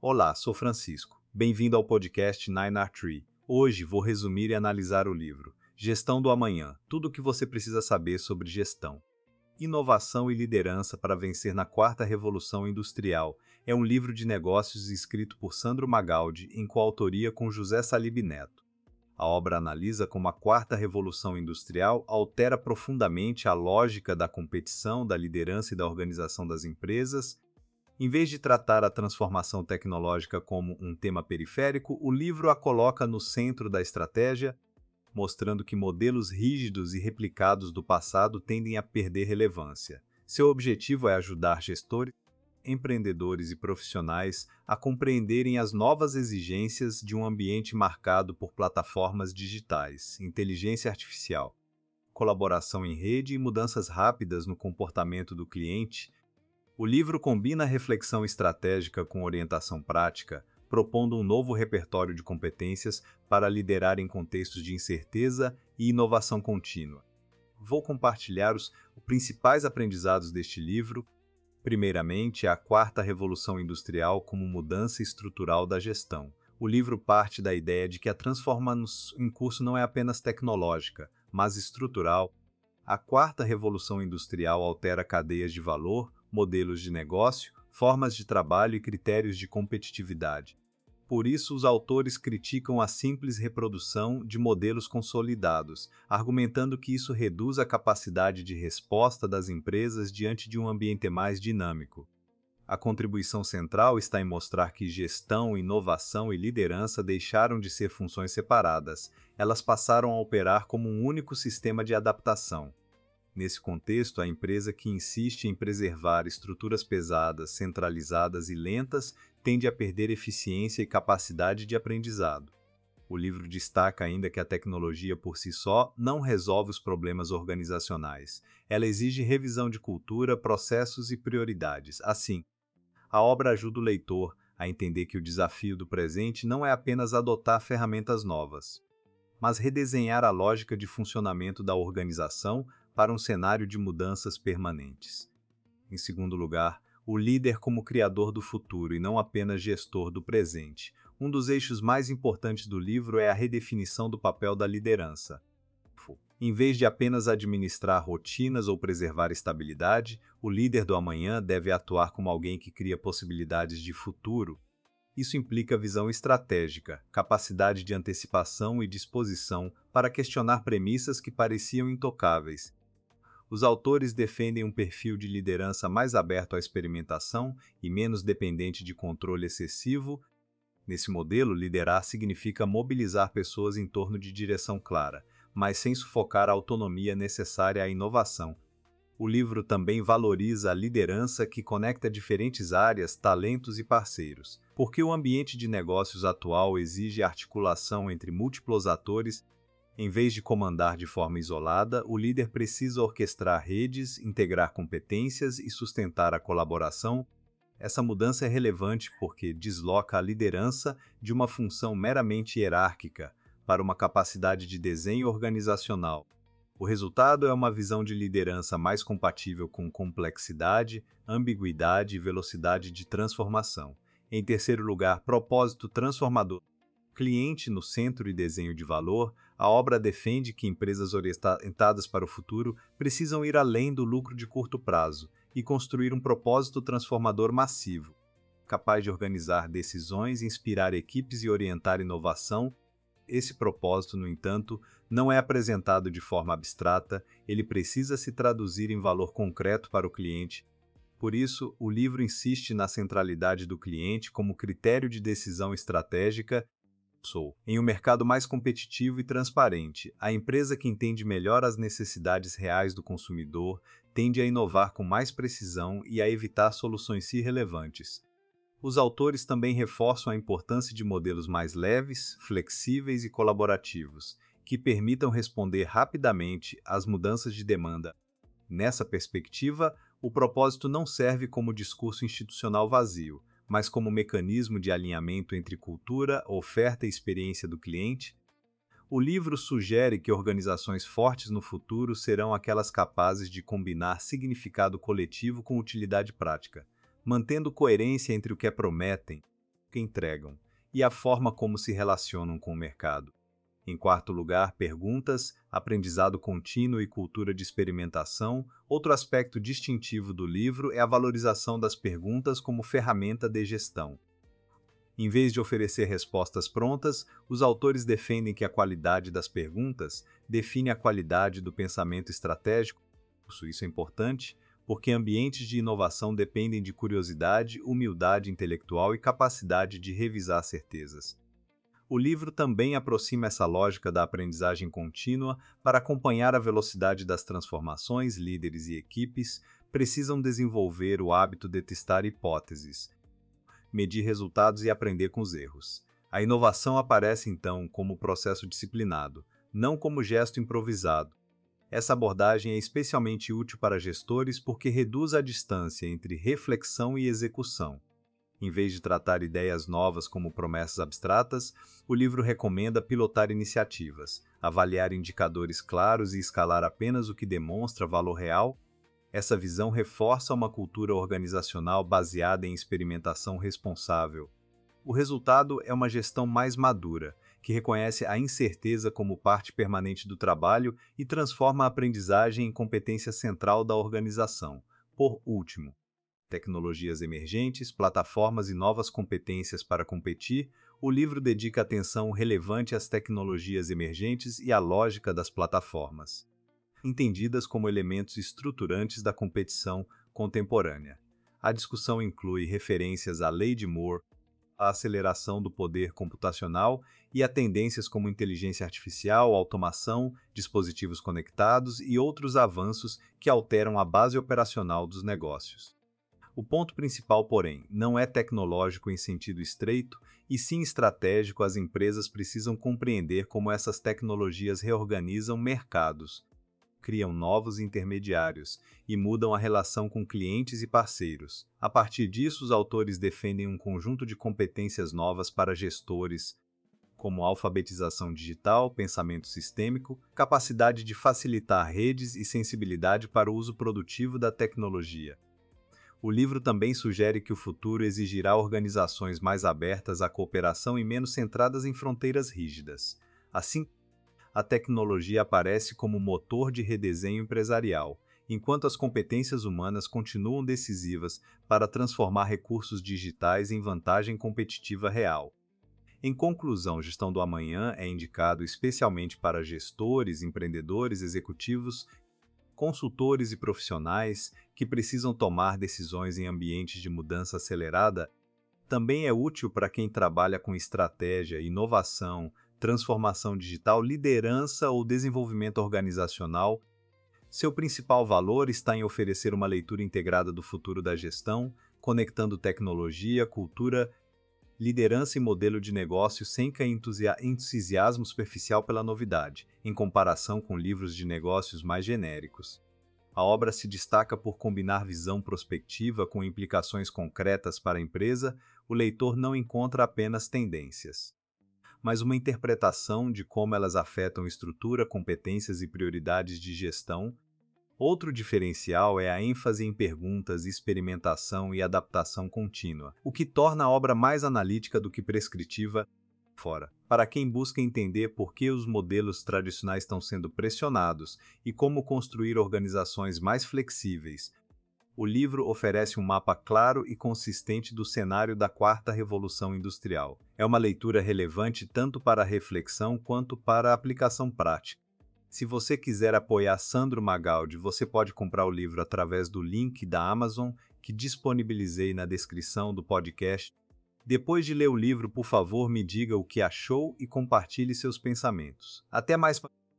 Olá, sou Francisco. Bem-vindo ao podcast 9R3. Hoje vou resumir e analisar o livro Gestão do Amanhã, tudo o que você precisa saber sobre gestão. Inovação e liderança para vencer na quarta revolução industrial é um livro de negócios escrito por Sandro Magaldi em coautoria com José Salib Neto. A obra analisa como a quarta revolução industrial altera profundamente a lógica da competição, da liderança e da organização das empresas. Em vez de tratar a transformação tecnológica como um tema periférico, o livro a coloca no centro da estratégia, mostrando que modelos rígidos e replicados do passado tendem a perder relevância. Seu objetivo é ajudar gestores, empreendedores e profissionais a compreenderem as novas exigências de um ambiente marcado por plataformas digitais, inteligência artificial, colaboração em rede e mudanças rápidas no comportamento do cliente. O livro combina reflexão estratégica com orientação prática, propondo um novo repertório de competências para liderar em contextos de incerteza e inovação contínua. Vou compartilhar os principais aprendizados deste livro. Primeiramente, a quarta revolução industrial como mudança estrutural da gestão. O livro parte da ideia de que a transformação em curso não é apenas tecnológica, mas estrutural. A quarta revolução industrial altera cadeias de valor, modelos de negócio, formas de trabalho e critérios de competitividade. Por isso, os autores criticam a simples reprodução de modelos consolidados, argumentando que isso reduz a capacidade de resposta das empresas diante de um ambiente mais dinâmico. A contribuição central está em mostrar que gestão, inovação e liderança deixaram de ser funções separadas, elas passaram a operar como um único sistema de adaptação. Nesse contexto, a empresa que insiste em preservar estruturas pesadas, centralizadas e lentas tende a perder eficiência e capacidade de aprendizado. O livro destaca ainda que a tecnologia por si só não resolve os problemas organizacionais. Ela exige revisão de cultura, processos e prioridades. Assim, a obra ajuda o leitor a entender que o desafio do presente não é apenas adotar ferramentas novas, mas redesenhar a lógica de funcionamento da organização para um cenário de mudanças permanentes. Em segundo lugar, o líder como criador do futuro e não apenas gestor do presente. Um dos eixos mais importantes do livro é a redefinição do papel da liderança. Em vez de apenas administrar rotinas ou preservar estabilidade, o líder do amanhã deve atuar como alguém que cria possibilidades de futuro. Isso implica visão estratégica, capacidade de antecipação e disposição para questionar premissas que pareciam intocáveis. Os autores defendem um perfil de liderança mais aberto à experimentação e menos dependente de controle excessivo. Nesse modelo, liderar significa mobilizar pessoas em torno de direção clara, mas sem sufocar a autonomia necessária à inovação. O livro também valoriza a liderança que conecta diferentes áreas, talentos e parceiros, porque o ambiente de negócios atual exige articulação entre múltiplos atores. Em vez de comandar de forma isolada, o líder precisa orquestrar redes, integrar competências e sustentar a colaboração. Essa mudança é relevante porque desloca a liderança de uma função meramente hierárquica para uma capacidade de desenho organizacional. O resultado é uma visão de liderança mais compatível com complexidade, ambiguidade e velocidade de transformação. Em terceiro lugar, propósito transformador. Cliente no centro e desenho de valor, a obra defende que empresas orientadas para o futuro precisam ir além do lucro de curto prazo e construir um propósito transformador massivo, capaz de organizar decisões, inspirar equipes e orientar inovação. Esse propósito, no entanto, não é apresentado de forma abstrata, ele precisa se traduzir em valor concreto para o cliente. Por isso, o livro insiste na centralidade do cliente como critério de decisão estratégica. Em um mercado mais competitivo e transparente, a empresa que entende melhor as necessidades reais do consumidor tende a inovar com mais precisão e a evitar soluções irrelevantes. Os autores também reforçam a importância de modelos mais leves, flexíveis e colaborativos, que permitam responder rapidamente às mudanças de demanda. Nessa perspectiva, o propósito não serve como discurso institucional vazio, mas como mecanismo de alinhamento entre cultura, oferta e experiência do cliente. O livro sugere que organizações fortes no futuro serão aquelas capazes de combinar significado coletivo com utilidade prática, mantendo coerência entre o que prometem que entregam e a forma como se relacionam com o mercado. Em quarto lugar, perguntas, aprendizado contínuo e cultura de experimentação. Outro aspecto distintivo do livro é a valorização das perguntas como ferramenta de gestão. Em vez de oferecer respostas prontas, os autores defendem que a qualidade das perguntas define a qualidade do pensamento estratégico. Isso é importante, porque ambientes de inovação dependem de curiosidade, humildade intelectual e capacidade de revisar certezas. O livro também aproxima essa lógica da aprendizagem contínua para acompanhar a velocidade das transformações. Líderes e equipes precisam desenvolver o hábito de testar hipóteses, medir resultados e aprender com os erros. A inovação aparece, então, como processo disciplinado, não como gesto improvisado. Essa abordagem é especialmente útil para gestores porque reduz a distância entre reflexão e execução. Em vez de tratar ideias novas como promessas abstratas, o livro recomenda pilotar iniciativas, avaliar indicadores claros e escalar apenas o que demonstra valor real. Essa visão reforça uma cultura organizacional baseada em experimentação responsável. O resultado é uma gestão mais madura, que reconhece a incerteza como parte permanente do trabalho e transforma a aprendizagem em competência central da organização. Por último, tecnologias emergentes, plataformas e novas competências para competir, o livro dedica atenção relevante às tecnologias emergentes e à lógica das plataformas, entendidas como elementos estruturantes da competição contemporânea. A discussão inclui referências à Lei de Moore, à aceleração do poder computacional e a tendências como inteligência artificial, automação, dispositivos conectados e outros avanços que alteram a base operacional dos negócios. O ponto principal, porém, não é tecnológico em sentido estreito, e sim estratégico. As empresas precisam compreender como essas tecnologias reorganizam mercados, criam novos intermediários e mudam a relação com clientes e parceiros. A partir disso, os autores defendem um conjunto de competências novas para gestores, como alfabetização digital, pensamento sistêmico, capacidade de facilitar redes e sensibilidade para o uso produtivo da tecnologia. O livro também sugere que o futuro exigirá organizações mais abertas à cooperação e menos centradas em fronteiras rígidas. Assim, a tecnologia aparece como motor de redesenho empresarial, enquanto as competências humanas continuam decisivas para transformar recursos digitais em vantagem competitiva real. Em conclusão, Gestão do Amanhã é indicado especialmente para gestores, empreendedores, executivos, consultores e profissionais que precisam tomar decisões em ambientes de mudança acelerada. Também é útil para quem trabalha com estratégia, inovação, transformação digital, liderança ou desenvolvimento organizacional. Seu principal valor está em oferecer uma leitura integrada do futuro da gestão, conectando tecnologia, cultura, liderança e modelo de negócio sem cair entusiasmo superficial pela novidade, em comparação com livros de negócios mais genéricos. A obra se destaca por combinar visão prospectiva com implicações concretas para a empresa. O leitor não encontra apenas tendências, mas uma interpretação de como elas afetam estrutura, competências e prioridades de gestão. Outro diferencial é a ênfase em perguntas, experimentação e adaptação contínua, o que torna a obra mais analítica do que prescritiva. Para quem busca entender por que os modelos tradicionais estão sendo pressionados e como construir organizações mais flexíveis, o livro oferece um mapa claro e consistente do cenário da quarta revolução industrial. É uma leitura relevante tanto para a reflexão quanto para a aplicação prática. Se você quiser apoiar Sandro Magaldi, você pode comprar o livro através do link da Amazon que disponibilizei na descrição do podcast. Depois de ler o livro, por favor, me diga o que achou e compartilhe seus pensamentos. Até mais!